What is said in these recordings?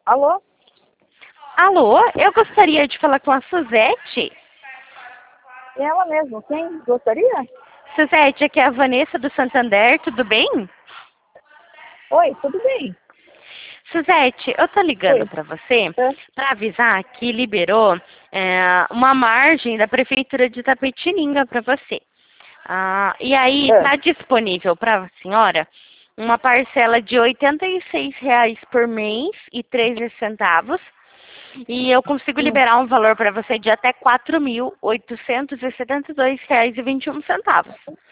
Alô? Alô, eu gostaria de falar com a Suzete. Ela mesmo, quem gostaria? Suzete, aqui é a Vanessa do Santander, tudo bem? Oi, tudo bem? Suzete, eu tô ligando Oi. para você É. para avisar que liberou uma margem da Prefeitura de Itapetininga para você. E aí É. está disponível para a senhora uma parcela de R$ 86 por mês e 13 centavos. E eu consigo liberar um valor para você de até R$ 4.872,21.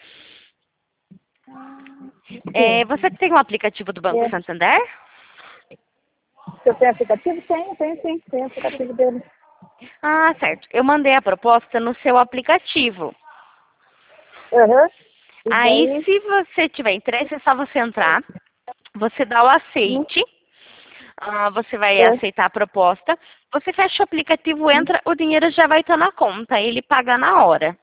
Sim. Você tem um aplicativo do Banco É. Santander? Você tem aplicativo? Tem sim. Tem aplicativo dele. Ah, certo. Eu mandei a proposta no seu aplicativo. Aham. E Aí, daí? se você tiver interesse, é só você entrar, você dá o aceite, você vai É. aceitar a proposta, você fecha o aplicativo, entra, o dinheiro já vai estar na conta, ele paga na hora.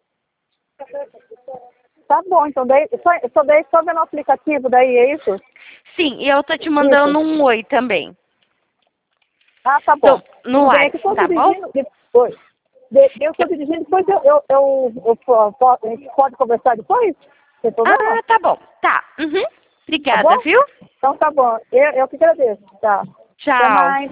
Tá bom, então daí só vendo o aplicativo, daí é isso? Sim, e eu tô te Isso. mandando um oi também. Ah, tá bom. Então, no Daí é ar, que eu estou tá bom? dirigindo depois. Eu estou dirigindo, depois a gente pode conversar depois? Sem problema? Tá bom. Tá. Tá Obrigada, bom? viu? Então tá bom. Eu que agradeço. Tá. Até Tchau. mais.